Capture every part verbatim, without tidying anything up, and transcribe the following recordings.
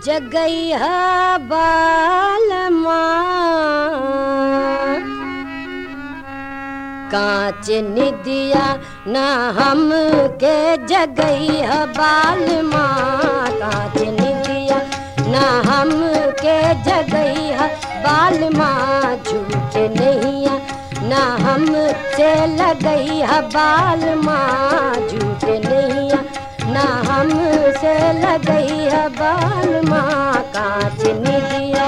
जगैया बालमा कांच निदिया ना हम के जगैया बालमा कांच निदिया ना हम के जगैया बालमा झूठ नहीं ना हम से लगैया बालमा झूठ नहीं ना हम से लगैया बालमा कांच निदिया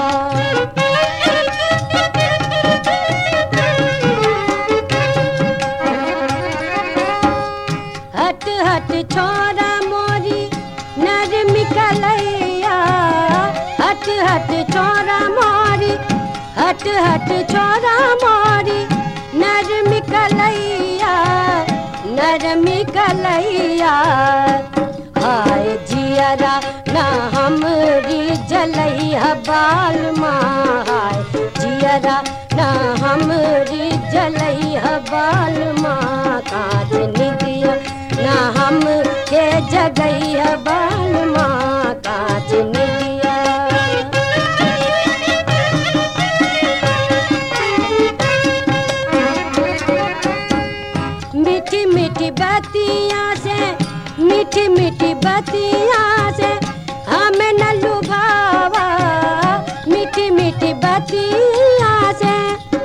हट हट छोरा मोरी नरम कलैया हट हट छोरा मोरी हट हट छोरा मोरी नरम कलैया नरम कलैया हाय जियरा ना हमरी जलैया बालमा हाय जियरा ना हमरी जलैया बालमा कांच निदिया ना हम के जगैया बालमा कांच निदिया मीठी मीठी बतिया से मीठी मीठी बतिया से हमें न लुभावा मीठी मीठी बतिया से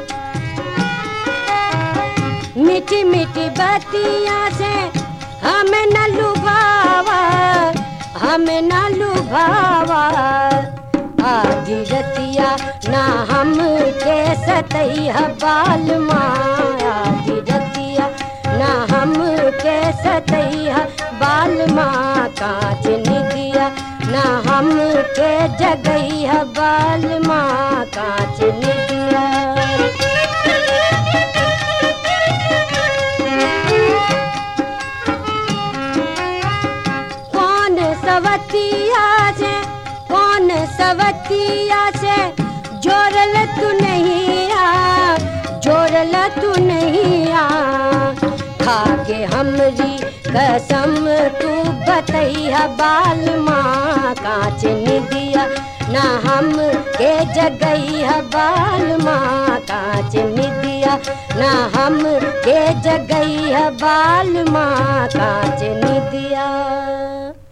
मीठी मीठी बतिया से हमें न लुभावा हमें न लुभावा आधी रतिया ना हम के सतैया बालमा आधी रतिया ना हम के सतैया बालमा कांच निदिया ना हम के जगैया बालमा कांच निदिया कौन सवतिया से कौन सवतिया से जोड़ल तू नहीं आ जोड़ल तू नहीं आ खाके हमरी कसम तू बतैया बालमा कांच निदिया ना हम के जगैया बालमा कांच निदिया ना हम के जगैया बालमा कांच निदिया।